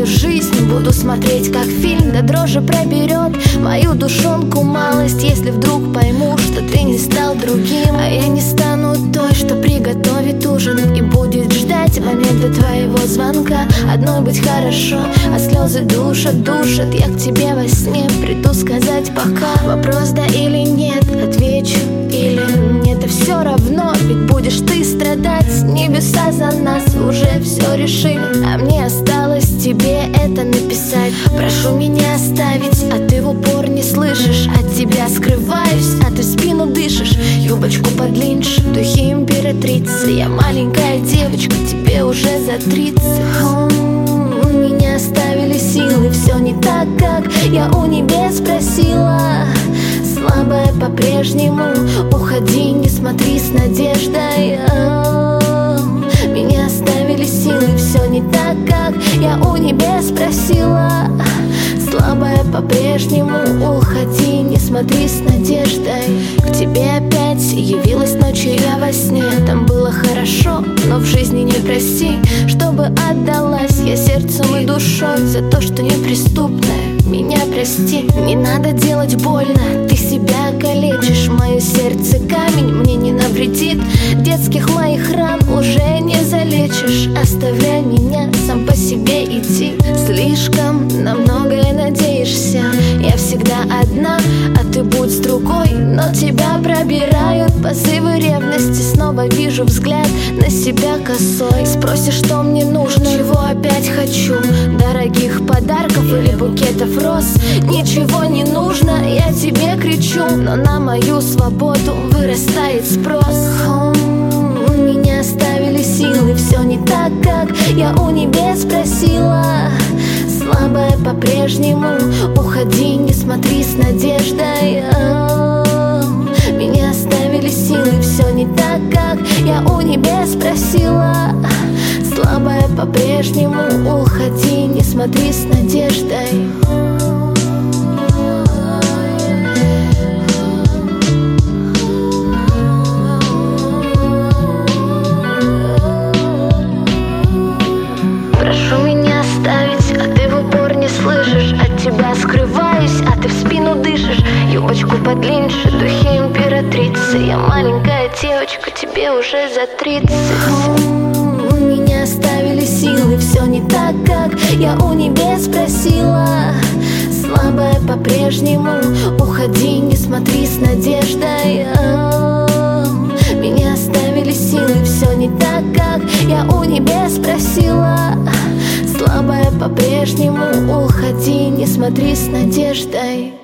твою жизнь буду смотреть как фильм, до дрожи проберет мою душонку малость. Если вдруг пойму, что ты не стал другим, а я не стану той, что приготовит ужин и будет ждать момента твоего звонка. Одной быть хорошо, а слезы душат. Я к тебе во сне приду сказать пока. Вопрос да или нет, отвечу или нет, это все равно, ведь будешь ты страдать. Небеса за нас уже все решили, а мне осталось тебе это написать. Прошу меня оставить, а ты в упор не слышишь. От тебя скрываюсь, а ты в спину дышишь. Юбочку подлиннешь, духи императрицы. Я маленькая девочка, тебе уже за 30. Меня оставили силы, все не так, как я у небес просила. Слабая по-прежнему, уходи, не смотри с надеждой. Меня оставили силы, все не так, как я у небес просила. Слабая по-прежнему, уходи, не смотри с надеждой. К тебе опять явилась ночью я во сне. Там было хорошо, но в жизни не прости, чтобы отдалась я сердцем и душой за то, что неприступная. Меня прости, не надо делать больно, ты себя калечишь. Мое сердце камень, мне не навредит. Детских моих ран уже не залечишь. Оставляй меня, сам по себе идти. Слишком на многое надеешься. Я всегда одна, а ты будь с другой. Но тебя пробирают позывы ревности. Снова вижу взгляд на себя косой. Спросишь, что мне нужно, чего опять хочу. Дорогих подарков или букетов роз. Ничего не нужно, я тебе кричу, но на мою свободу вырастает спрос. Меня оставили силы, все не так, как я у небес просила. Слабая по-прежнему, уходи, не смотри с надеждой. Меня оставили силы, все не так, как я у небес просила. Слабая по-прежнему, уходи, не смотри с надеждой. Прошу меня оставить, а ты в упор не слышишь. От тебя скрываюсь, а ты в спину дышишь. Юбочку подлиннешь, духи императрицы. Я маленькая девочка, тебе уже за 30. Меня оставили силы, все не так, как я у небес просила. Слабая по-прежнему, уходи, не смотри с надеждой. Меня оставили силы, все не так, как я у небес просила. Слабая по-прежнему, уходи, не смотри с надеждой.